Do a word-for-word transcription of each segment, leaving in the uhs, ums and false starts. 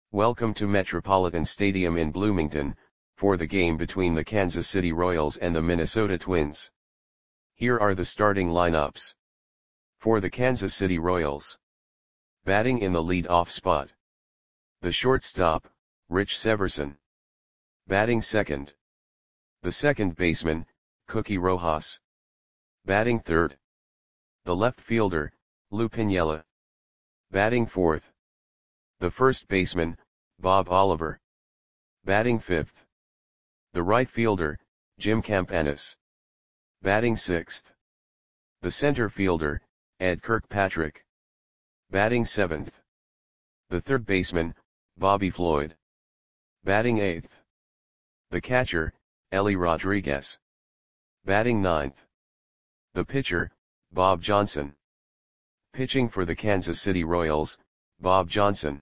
Welcome to Metropolitan Stadium in Bloomington, for the game between the Kansas City Royals and the Minnesota Twins. Here are the starting lineups. For the Kansas City Royals. Batting in the lead-off spot. The shortstop, Rich Severson. Batting second. The second baseman, Cookie Rojas. Batting third. The left fielder, Lou Piniella. Batting fourth. The first baseman, Bob Oliver. Batting fifth. The right fielder, Jim Campanis. Batting sixth. The center fielder, Ed Kirkpatrick. Batting seventh. The third baseman, Bobby Floyd. Batting eighth. The catcher, Ellie Rodriguez. Batting ninth. The pitcher, Bob Johnson. Pitching for the Kansas City Royals, Bob Johnson.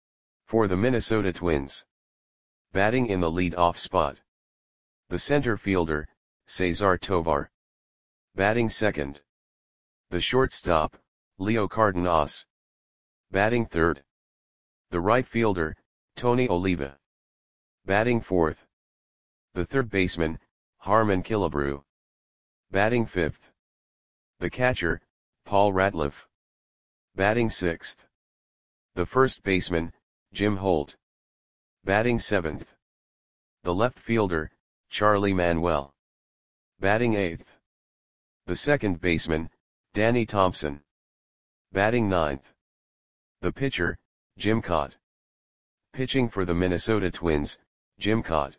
For the Minnesota Twins. Batting in the lead-off spot. The center fielder, Cesar Tovar. Batting second. The shortstop, Leo Cardenas. Batting third. The right fielder, Tony Oliva. Batting fourth. The third baseman, Harmon Killebrew. Batting fifth. The catcher, Paul Ratliff. Batting sixth. The first baseman, Jim Holt. Batting seventh. The left fielder, Charlie Manuel. Batting eighth. The second baseman, Danny Thompson. Batting ninth. The pitcher, Jim Kaat. Pitching for the Minnesota Twins, Jim Kaat.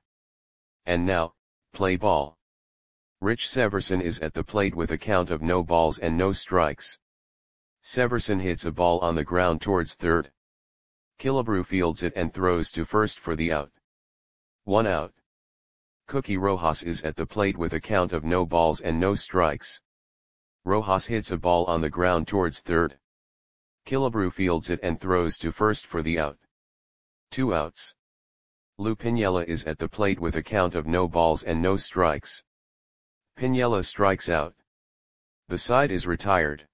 And now, play ball. Rich Severson is at the plate with a count of no balls and no strikes. Severson hits a ball on the ground towards third. Killebrew fields it and throws to first for the out. One out. Cookie Rojas is at the plate with a count of no balls and no strikes. Rojas hits a ball on the ground towards third. Killebrew fields it and throws to first for the out. Two outs. Lou Piniella is at the plate with a count of no balls and no strikes. Piniella strikes out. The side is retired.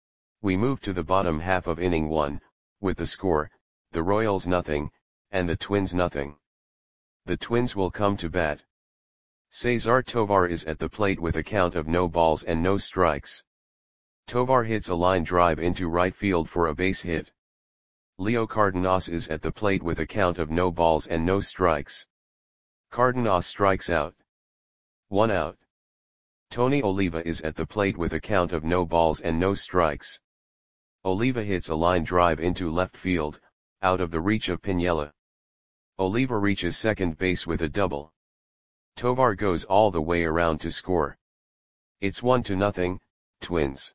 We move to the bottom half of inning one, with the score, the Royals nothing, and the Twins nothing. The Twins will come to bat. Cesar Tovar is at the plate with a count of no balls and no strikes. Tovar hits a line drive into right field for a base hit. Leo Cardenas is at the plate with a count of no balls and no strikes. Cardenas strikes out. One out. Tony Oliva is at the plate with a count of no balls and no strikes. Oliva hits a line drive into left field, out of the reach of Piniella. Oliva reaches second base with a double. Tovar goes all the way around to score. It's one to nothing, Twins.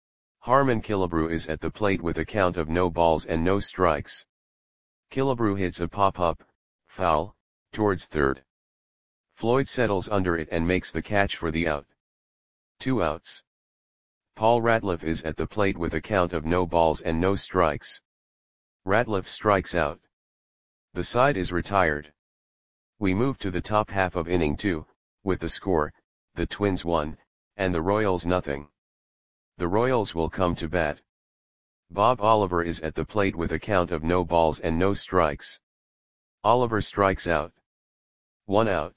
Harmon Killebrew is at the plate with a count of no balls and no strikes. Killebrew hits a pop-up, foul, towards third. Floyd settles under it and makes the catch for the out. Two outs. Paul Ratliff is at the plate with a count of no balls and no strikes. Ratliff strikes out. The side is retired. We move to the top half of inning two, with the score, the Twins one, and the Royals nothing. The Royals will come to bat. Bob Oliver is at the plate with a count of no balls and no strikes. Oliver strikes out. One out.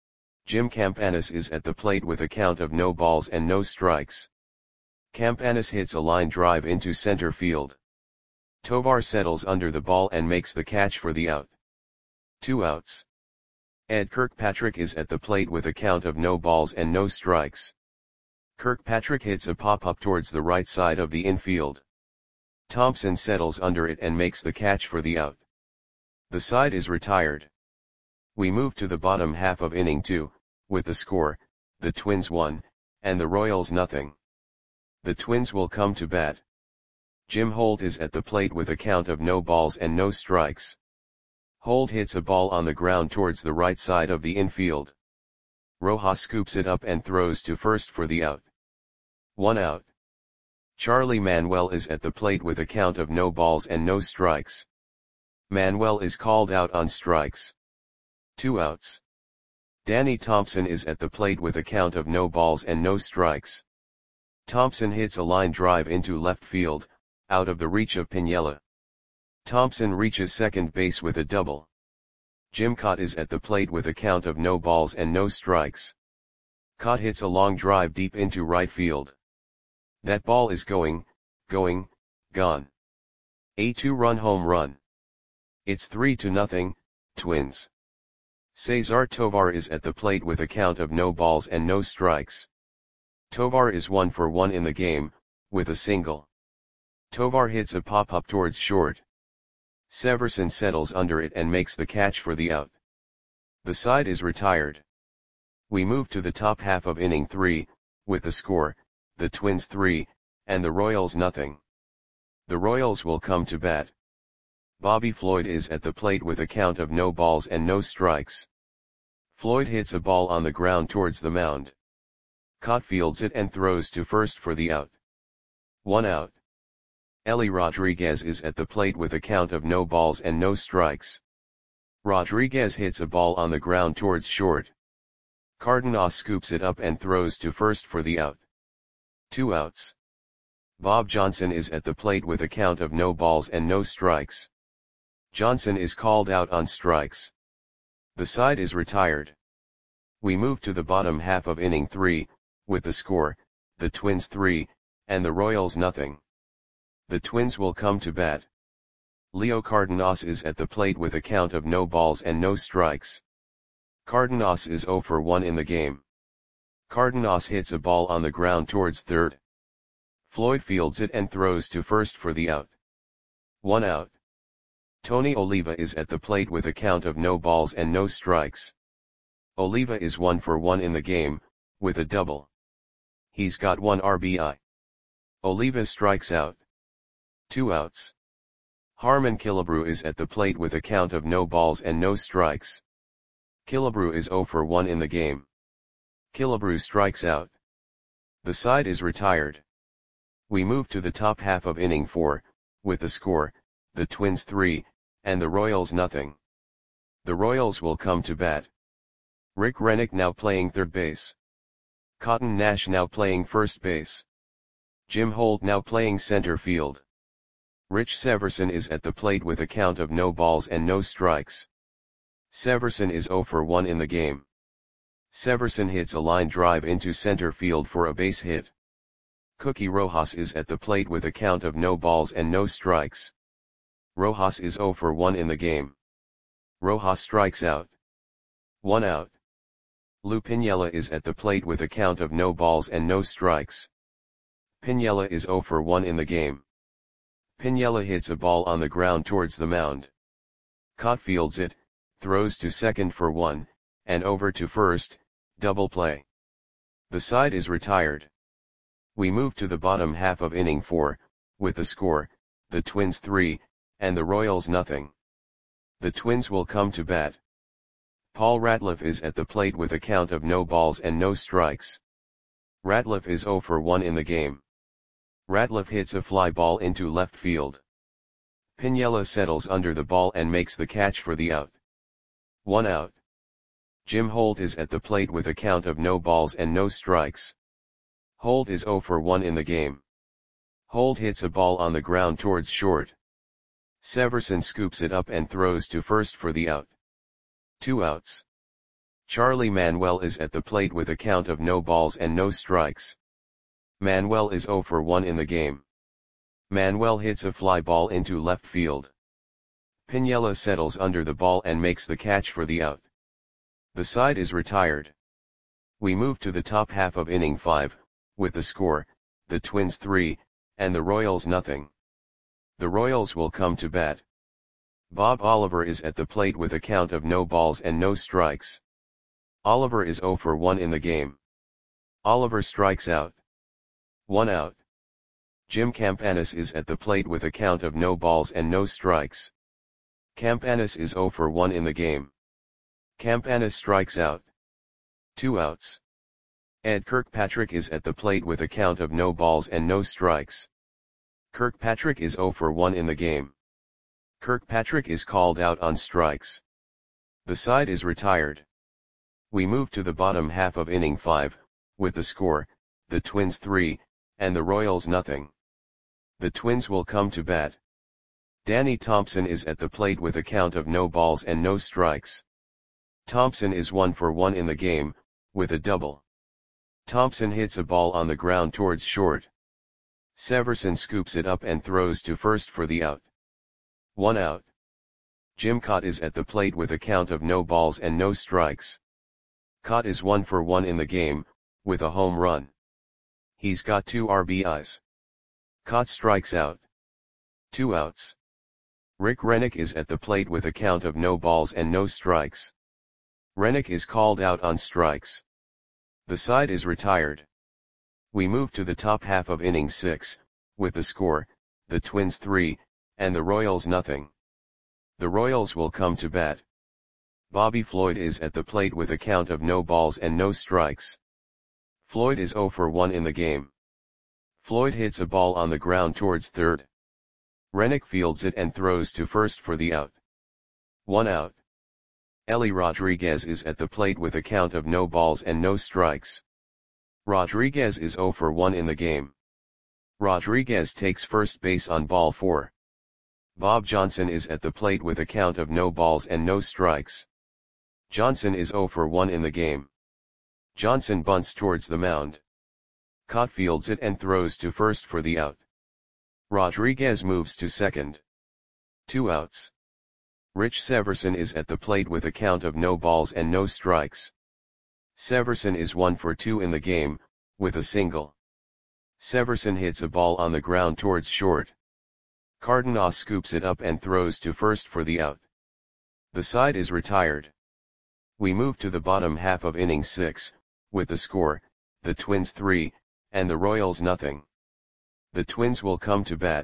Jim Campanis is at the plate with a count of no balls and no strikes. Campanis hits a line drive into center field. Tovar settles under the ball and makes the catch for the out. Two outs. Ed Kirkpatrick is at the plate with a count of no balls and no strikes. Kirkpatrick hits a pop-up towards the right side of the infield. Thompson settles under it and makes the catch for the out. The side is retired. We move to the bottom half of inning two, with the score, the Twins one, and the Royals nothing. The Twins will come to bat. Jim Holt is at the plate with a count of no balls and no strikes. Holt hits a ball on the ground towards the right side of the infield. Rojas scoops it up and throws to first for the out. One out. Charlie Manuel is at the plate with a count of no balls and no strikes. Manuel is called out on strikes. Two outs. Danny Thompson is at the plate with a count of no balls and no strikes. Thompson hits a line drive into left field, out of the reach of Piniella. Thompson reaches second base with a double. Jim Kaat is at the plate with a count of no balls and no strikes. Kaat hits a long drive deep into right field. That ball is going, going, gone. A two-run home run. It's three to nothing, Twins. Cesar Tovar is at the plate with a count of no balls and no strikes. Tovar is one for one in the game, with a single. Tovar hits a pop-up towards short. Severson settles under it and makes the catch for the out. The side is retired. We move to the top half of inning three, with the score, the Twins three, and the Royals nothing. The Royals will come to bat. Bobby Floyd is at the plate with a count of no balls and no strikes. Floyd hits a ball on the ground towards the mound. Kaat fields it and throws to first for the out. One out. Ellie Rodriguez is at the plate with a count of no balls and no strikes. Rodriguez hits a ball on the ground towards short. Cardenas scoops it up and throws to first for the out. Two outs. Bob Johnson is at the plate with a count of no balls and no strikes. Johnson is called out on strikes. The side is retired. We move to the bottom half of inning three, with the score, the Twins three, and the Royals nothing. The Twins will come to bat. Leo Cardenas is at the plate with a count of no balls and no strikes. Cardenas is zero for one in the game. Cardenas hits a ball on the ground towards third. Floyd fields it and throws to first for the out. One out. Tony Oliva is at the plate with a count of no balls and no strikes. Oliva is one for one in the game, with a double. He's got one R B I. Oliva strikes out. Two outs. Harmon Killebrew is at the plate with a count of no balls and no strikes. Killebrew is zero for one in the game. Killebrew strikes out. The side is retired. We move to the top half of inning four, with the score, the Twins three, and the Royals nothing. The Royals will come to bat. Rick Rennick now playing third base. Cotton Nash now playing first base. Jim Holt now playing center field. Rich Severson is at the plate with a count of no balls and no strikes. Severson is zero for one in the game. Severson hits a line drive into center field for a base hit. Cookie Rojas is at the plate with a count of no balls and no strikes. Rojas is zero for one in the game. Rojas strikes out. One out. Lou Piniella is at the plate with a count of no balls and no strikes. Piniella is zero for one in the game. Piniella hits a ball on the ground towards the mound. Kaat fields it, throws to second for one, and over to first, double play. The side is retired. We move to the bottom half of inning four, with the score, the Twins three, and the Royals nothing. The Twins will come to bat. Paul Ratliff is at the plate with a count of no balls and no strikes. Ratliff is zero for one in the game. Ratliff hits a fly ball into left field. Piniella settles under the ball and makes the catch for the out. One out. Jim Holt is at the plate with a count of no balls and no strikes. Holt is zero for one in the game. Holt hits a ball on the ground towards short. Severson scoops it up and throws to first for the out. Two outs. Charlie Manuel is at the plate with a count of no balls and no strikes. Manuel is zero for one in the game. Manuel hits a fly ball into left field. Piniella settles under the ball and makes the catch for the out. The side is retired. We move to the top half of inning five, with the score, the Twins three, and the Royals nothing. The Royals will come to bat. Bob Oliver is at the plate with a count of no balls and no strikes. Oliver is zero for one in the game. Oliver strikes out. One out. Jim Campanis is at the plate with a count of no balls and no strikes. Campanis is zero for one in the game. Campanis strikes out. Two outs. Ed Kirkpatrick is at the plate with a count of no balls and no strikes. Kirkpatrick is zero for one in the game. Kirkpatrick is called out on strikes. The side is retired. We move to the bottom half of inning five, with the score, the Twins three, and the Royals nothing. The Twins will come to bat. Danny Thompson is at the plate with a count of no balls and no strikes. Thompson is one for one in the game, with a double. Thompson hits a ball on the ground towards short. Severson scoops it up and throws to first for the out. One out. Jim Kaat is at the plate with a count of no balls and no strikes. Kaat is one for one in the game, with a home run. He's got two R B Is. Kaat strikes out. Two outs. Rick Rennick is at the plate with a count of no balls and no strikes. Rennick is called out on strikes. The side is retired. We move to the top half of inning six, with the score, the Twins three, and the Royals nothing. The Royals will come to bat. Bobby Floyd is at the plate with a count of no balls and no strikes. Floyd is zero for one in the game. Floyd hits a ball on the ground towards third. Rennick fields it and throws to first for the out. One out. Ellie Rodriguez is at the plate with a count of no balls and no strikes. Rodriguez is zero for one in the game. Rodriguez takes first base on ball four. Bob Johnson is at the plate with a count of no balls and no strikes. Johnson is zero for one in the game. Johnson bunts towards the mound. Kaat fields it and throws to first for the out. Rodriguez moves to second. Two outs. Rich Severson is at the plate with a count of no balls and no strikes. Severson is one for two in the game, with a single. Severson hits a ball on the ground towards short. Cardenas scoops it up and throws to first for the out. The side is retired. We move to the bottom half of inning six, with the score, the Twins three, and the Royals nothing. The Twins will come to bat.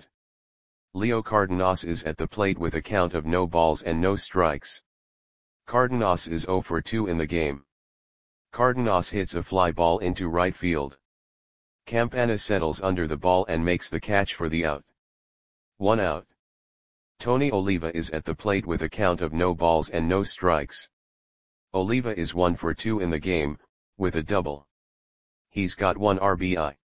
Leo Cardenas is at the plate with a count of no balls and no strikes. Cardenas is zero for two in the game. Cardenas hits a fly ball into right field. Campana settles under the ball and makes the catch for the out. One out. Tony Oliva is at the plate with a count of no balls and no strikes. Oliva is one for two in the game, with a double. He's got one R B I.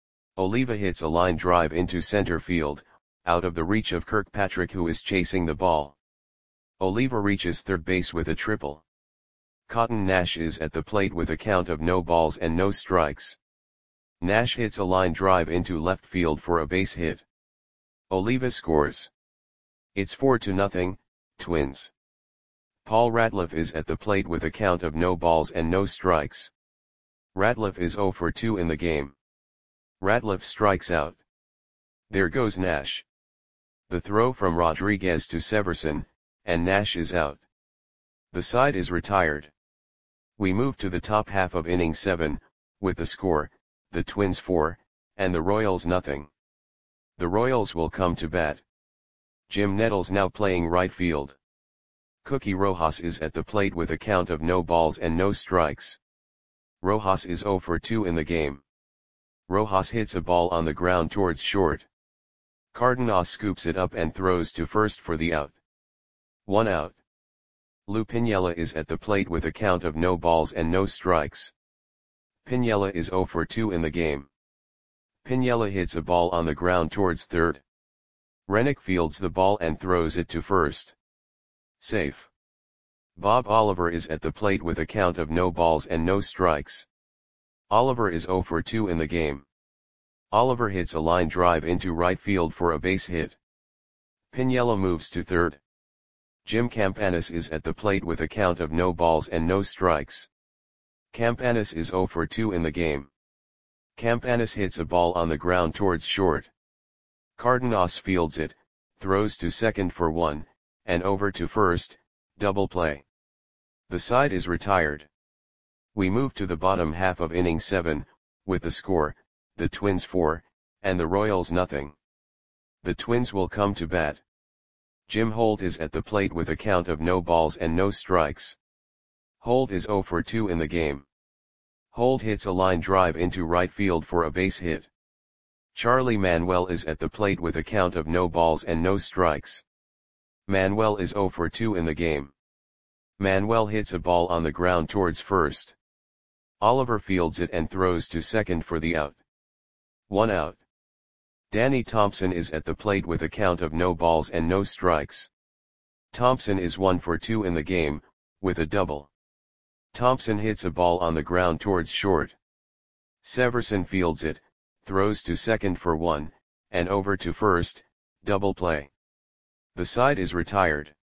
Oliva hits a line drive into center field, out of the reach of Kirkpatrick, who is chasing the ball. Oliva reaches third base with a triple. Cotton Nash is at the plate with a count of no balls and no strikes. Nash hits a line drive into left field for a base hit. Oliva scores. It's four to nothing, Twins. Paul Ratliff is at the plate with a count of no balls and no strikes. Ratliff is zero for two in the game. Ratliff strikes out. There goes Nash. The throw from Rodriguez to Severson, and Nash is out. The side is retired. We move to the top half of inning seven, with the score, the Twins four, and the Royals nothing. The Royals will come to bat. Jim Nettles now playing right field. Cookie Rojas is at the plate with a count of no balls and no strikes. Rojas is zero for two in the game. Rojas hits a ball on the ground towards short. Cardenas scoops it up and throws to first for the out. One out. Lou Piniella is at the plate with a count of no balls and no strikes. Piniella is zero for two in the game. Piniella hits a ball on the ground towards third. Rennick fields the ball and throws it to first. Safe. Bob Oliver is at the plate with a count of no balls and no strikes. Oliver is zero for two in the game. Oliver hits a line drive into right field for a base hit. Piniella moves to third. Jim Campanis is at the plate with a count of no balls and no strikes. Campanis is zero for two in the game. Campanis hits a ball on the ground towards short. Cardenas fields it, throws to second for one, and over to first, double play. The side is retired. We move to the bottom half of inning seven, with the score, the Twins four, and the Royals nothing. The Twins will come to bat. Jim Holt is at the plate with a count of no balls and no strikes. Holt is zero for two in the game. Holt hits a line drive into right field for a base hit. Charlie Manuel is at the plate with a count of no balls and no strikes. Manuel is zero for two in the game. Manuel hits a ball on the ground towards first. Oliver fields it and throws to second for the out. One out. Danny Thompson is at the plate with a count of no balls and no strikes. Thompson is one for two in the game, with a double. Thompson hits a ball on the ground towards short. Severson fields it, throws to second for one, and over to first, double play. The side is retired.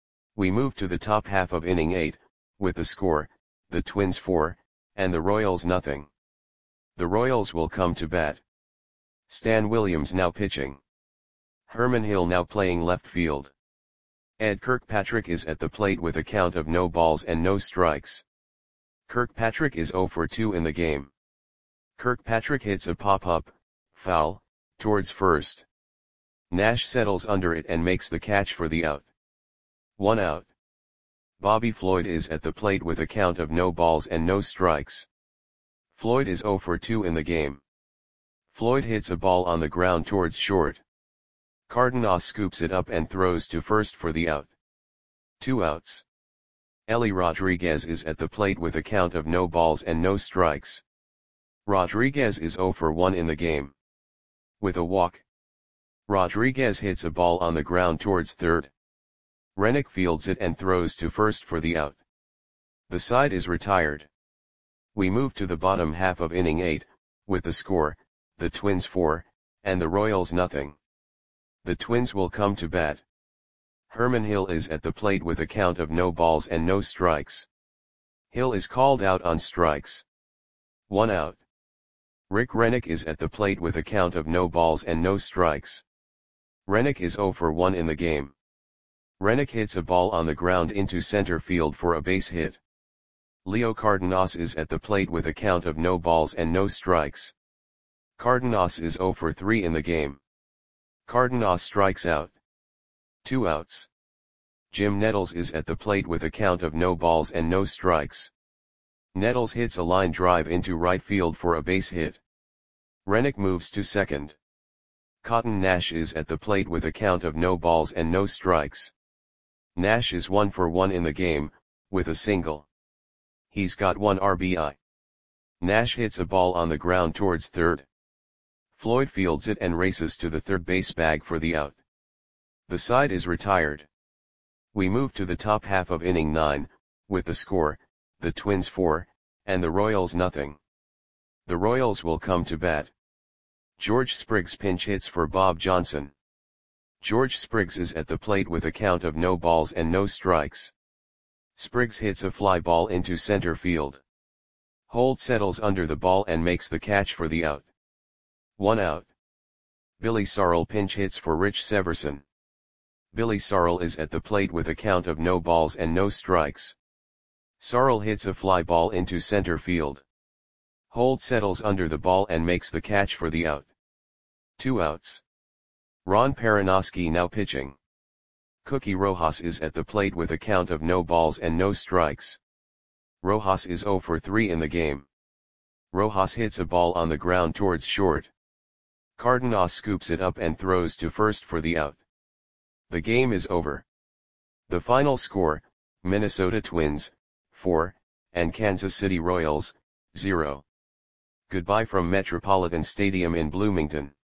We move to the top half of inning eight, with the score, the Twins four, and the Royals nothing. The Royals will come to bat. Stan Williams now pitching. Herman Hill now playing left field. Ed Kirkpatrick is at the plate with a count of no balls and no strikes. Kirkpatrick is zero for two in the game. Kirkpatrick hits a pop-up, foul, towards first. Nash settles under it and makes the catch for the out. One out. Bobby Floyd is at the plate with a count of no balls and no strikes. Floyd is zero for two in the game. Floyd hits a ball on the ground towards short. Cardenas scoops it up and throws to first for the out. Two outs. Ellie Rodriguez is at the plate with a count of no balls and no strikes. Rodriguez is zero for one in the game. With a walk. Rodriguez hits a ball on the ground towards third. Rennick fields it and throws to first for the out. The side is retired. We move to the bottom half of inning eight, with the score, the Twins four, and the Royals nothing. The Twins will come to bat. Herman Hill is at the plate with a count of no balls and no strikes. Hill is called out on strikes. One out. Rick Rennick is at the plate with a count of no balls and no strikes. Rennick is zero for one in the game. Rennick hits a ball on the ground into center field for a base hit. Leo Cardenas is at the plate with a count of no balls and no strikes. Cardenas is zero for three in the game. Cardenas strikes out. Two outs. Jim Nettles is at the plate with a count of no balls and no strikes. Nettles hits a line drive into right field for a base hit. Rennick moves to second. Cotton Nash is at the plate with a count of no balls and no strikes. Nash is one for one in the game, with a single. He's got one R B I. Nash hits a ball on the ground towards third. Floyd fields it and races to the third base bag for the out. The side is retired. We move to the top half of inning nine, with the score, the Twins four, and the Royals nothing. The Royals will come to bat. George Spriggs pinch hits for Bob Johnson. George Spriggs is at the plate with a count of no balls and no strikes. Spriggs hits a fly ball into center field. Holt settles under the ball and makes the catch for the out. One out. Billy Sarl pinch hits for Rich Severson. Billy Sarl is at the plate with a count of no balls and no strikes. Sarl hits a fly ball into center field. Holt settles under the ball and makes the catch for the out. Two outs. Ron Perinoski now pitching. Cookie Rojas is at the plate with a count of no balls and no strikes. Rojas is zero for three in the game. Rojas hits a ball on the ground towards short. Cardenas scoops it up and throws to first for the out. The game is over. The final score, Minnesota Twins, four, and Kansas City Royals, zero. Goodbye from Metropolitan Stadium in Bloomington.